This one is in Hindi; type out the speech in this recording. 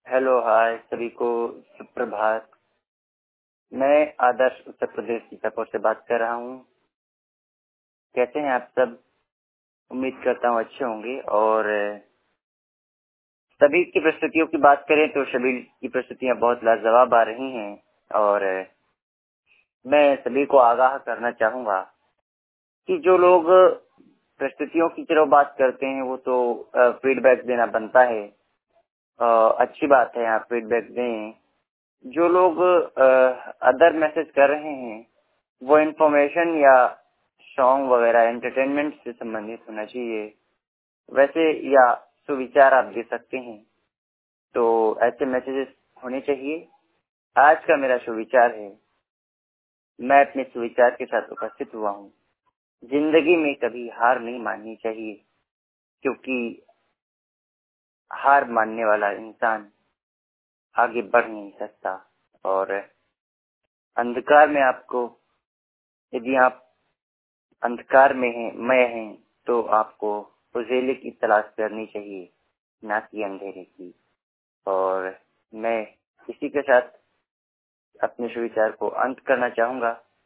हेलो, हाय सभी को। सुप्रभात। मैं आदर्श उत्तर प्रदेश सीतापुर से बात कर रहा हूँ। कैसे हैं आप सब? उम्मीद करता हूँ अच्छे होंगे। और सभी की प्रस्तुतियों की बात करें तो सभी की प्रस्तुतियाँ बहुत लाजवाब आ रही हैं। और मैं सभी को आगाह करना चाहूँगा कि जो लोग प्रस्तुतियों की तरफ बात करते हैं वो तो फीडबैक देना बनता है। अच्छी बात है, आप फीडबैक दें। जो लोग अदर मैसेज कर रहे हैं वो इन्फॉर्मेशन या सॉन्ग वगैरह एंटरटेनमेंट से संबंधित होना चाहिए। वैसे या सुविचार आप दे सकते हैं, तो ऐसे मैसेजेस होने चाहिए। आज का मेरा सुविचार है, मैं अपने सुविचार के साथ उपस्थित हुआ हूँ। जिंदगी में कभी हार नहीं माननी चाहिए, क्योंकि हार मानने वाला इंसान आगे बढ़ नहीं सकता। और अंधकार में आपको, यदि आप अंधकार में हैं तो आपको उजाले की तलाश करनी चाहिए, ना कि अंधेरे की। और मैं इसी के साथ अपने सुविचार को अंत करना चाहूंगा।